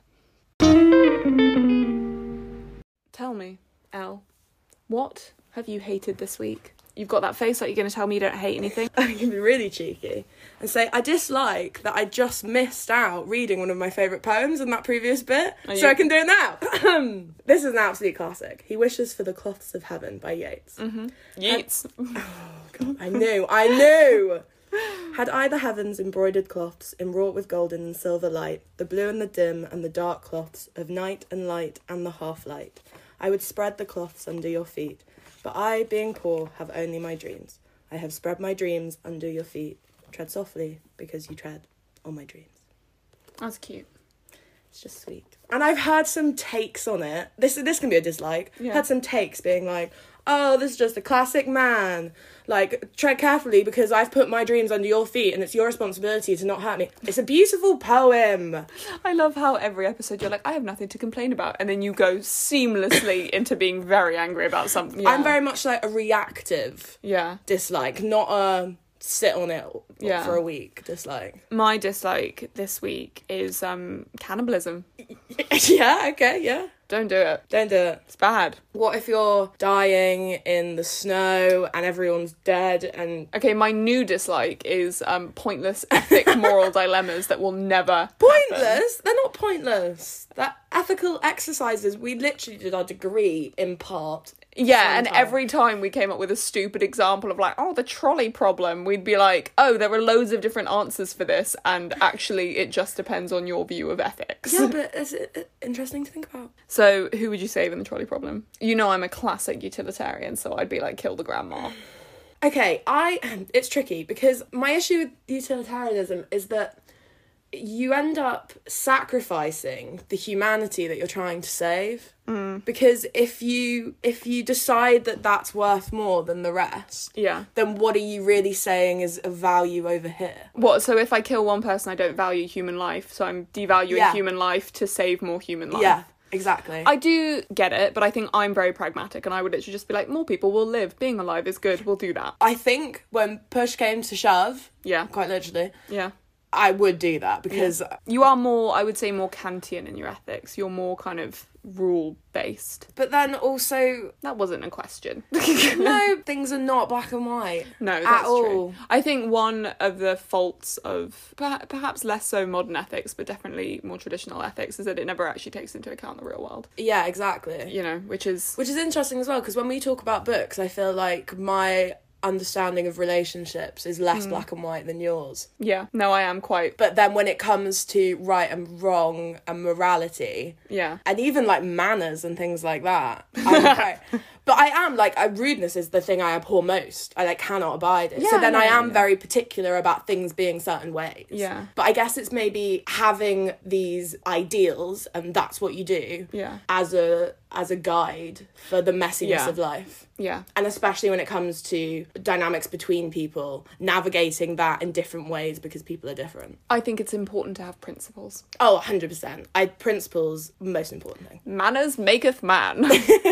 Tell me, Elle, what have you hated this week? You've got that face like you're going to tell me you don't hate anything. I can be really cheeky and say I dislike that I just missed out reading one of my favourite poems in that previous bit, Are so you- I can do it now. This is an absolute classic. He Wishes for the Cloths of Heaven by Yeats. Mm-hmm. Yeats. Oh, God, I knew, I knew! Had I the heavens embroidered cloths, enwrought with golden and silver light, the blue and the dim and the dark cloths of night and light and the half-light, I would spread the cloths under your feet. But I, being poor, have only my dreams. I have spread my dreams under your feet. Tread softly, because you tread on my dreams. That's cute. It's just sweet. And I've heard some takes on it. This this can be a dislike. Yeah. Had some takes being like, oh, this is just a classic man. Like, tread carefully because I've put my dreams under your feet and it's your responsibility to not hurt me. It's a beautiful poem. I love how every episode you're like, I have nothing to complain about. And then you go seamlessly into being very angry about something. Yeah. I'm very much like a reactive Yeah. dislike, not a sit on it Yeah. for a week dislike. My dislike this week is um cannibalism. Yeah, okay, yeah. Don't do it. Don't do it. It's bad. What if you're dying in the snow and everyone's dead and... Okay, my new dislike is um pointless ethic moral dilemmas that will never happen. Pointless? They're not pointless. That ethical exercises, we literally did our degree in part. Yeah, and sometime. every time we came up with a stupid example of like, oh, the trolley problem, we'd be like, oh, there are loads of different answers for this, and actually it just depends on your view of ethics. Yeah, but it's uh, interesting to think about. So who would you save in the trolley problem? You know I'm a classic utilitarian, so I'd be like, kill the grandma. Okay, I... It's tricky, because my issue with utilitarianism is that you end up sacrificing the humanity that you're trying to save. Mm. Because if you if you decide that that's worth more than the rest, Yeah. then what are you really saying is of value over here? What, so if I kill one person, I don't value human life, so I'm devaluing Yeah. human life to save more human life? Yeah, exactly. I do get it, but I think I'm very pragmatic, and I would literally just be like, more people will live. Being alive is good. We'll do that. I think when push came to shove, Yeah. quite literally, Yeah. I would do that because You are more, I would say, more Kantian in your ethics. You're more kind of rule-based. but then also That wasn't a question. no, things are not black and white. No, that's At true. all. I think one of the faults of perha- perhaps less so modern ethics, but definitely more traditional ethics, is that it never actually takes into account the real world. Yeah, exactly. You know, which is Which is interesting as well, because when we talk about books, I feel like my understanding of relationships is less black and white than yours. yeah. No, I am quite But then when it comes to right and wrong and morality, yeah. and even like manners and things like that, I'm quite... But I am, like, uh, rudeness is the thing I abhor most. I, like, cannot abide it. so Yeah, then no, I am yeah. very particular about things being certain ways. Yeah. But I guess it's maybe having these ideals, and that's what you do, Yeah. as a as a guide for the messiness Yeah. of life. Yeah. And especially when it comes to dynamics between people, navigating that in different ways because people are different. I think it's important to have principles. Oh, one hundred percent. I principles, most important thing. Manners maketh man.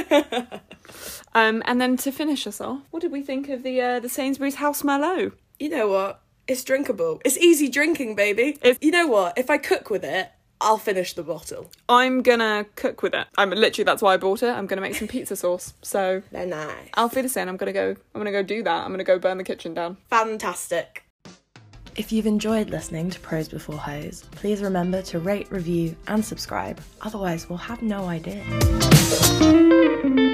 um, and then to finish us off, what did we think of the uh, the Sainsbury's House Merlot? You know what? It's drinkable. It's easy drinking, baby. It's- You know what? If I cook with it, I'll finish the bottle. I'm gonna cook with it. I'm literally that's why I bought it. I'm gonna make some pizza sauce. So They're nice. Alfie the Sin, I'm gonna go. I'm gonna go do that. I'm gonna go burn the kitchen down. Fantastic. If you've enjoyed listening to Pros Before Hoes, please remember to rate, review and subscribe, otherwise we'll have no idea.